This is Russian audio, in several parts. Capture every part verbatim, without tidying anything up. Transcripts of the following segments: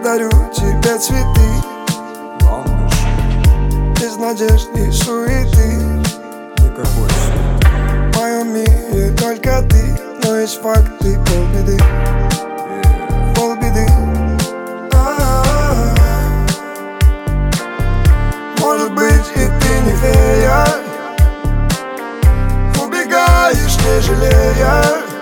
дарю тебе цветы, без надежд и суеты. Никакой суеты. В моем мире только ты, но есть факты, полбеды, Yeah. полбеды. А-а-а. Может быть, и ты не фея, убегаешь, не жалея,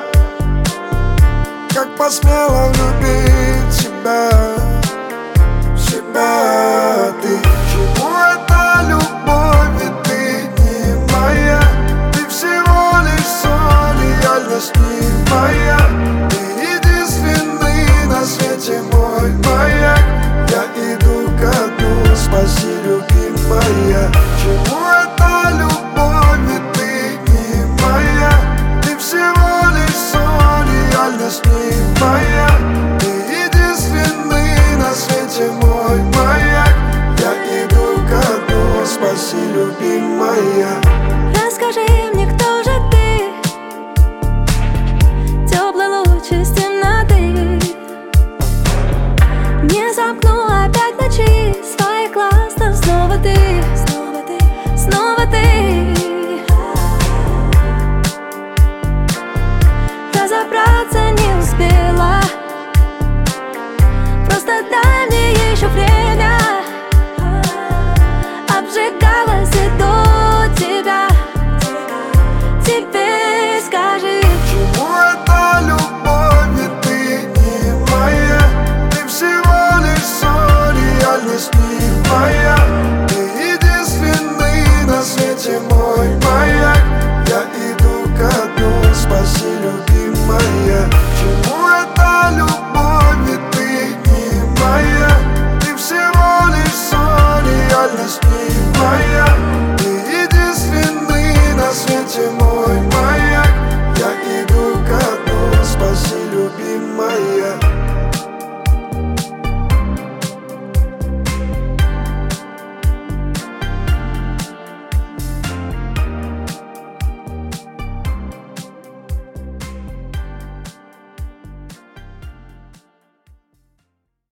как посмела влюбить себя в себя. Ты чему это любовь, ведь ты не моя, ты всего лишь сон, реальность не моя. Ты единственный на свете мой маяк, я иду ко дну, спаси, любимая. Чему это любовь, ведь ты не моя, ты всего лишь сон, реальность не моя. Ты единственный на свете мой маяк, я иду ко дну, спаси, любимая. Расскажи мне, кто же ты, теплый луч из темноты. Не замкну опять ночи своих глаз, но снова ты, снова ты, снова ты. Разобраться не успела, просто дай мне еще время. Обжигалась и до тебя. Теперь скажи, чему это любовь, ведь ты не моя, ты всего лишь сон, реальность не моя. Ты единственный на свете мой маяк, я иду ко дну, спаси, любимая. Чему это любовь, ведь ты не моя, ты всего лишь сон, реальность не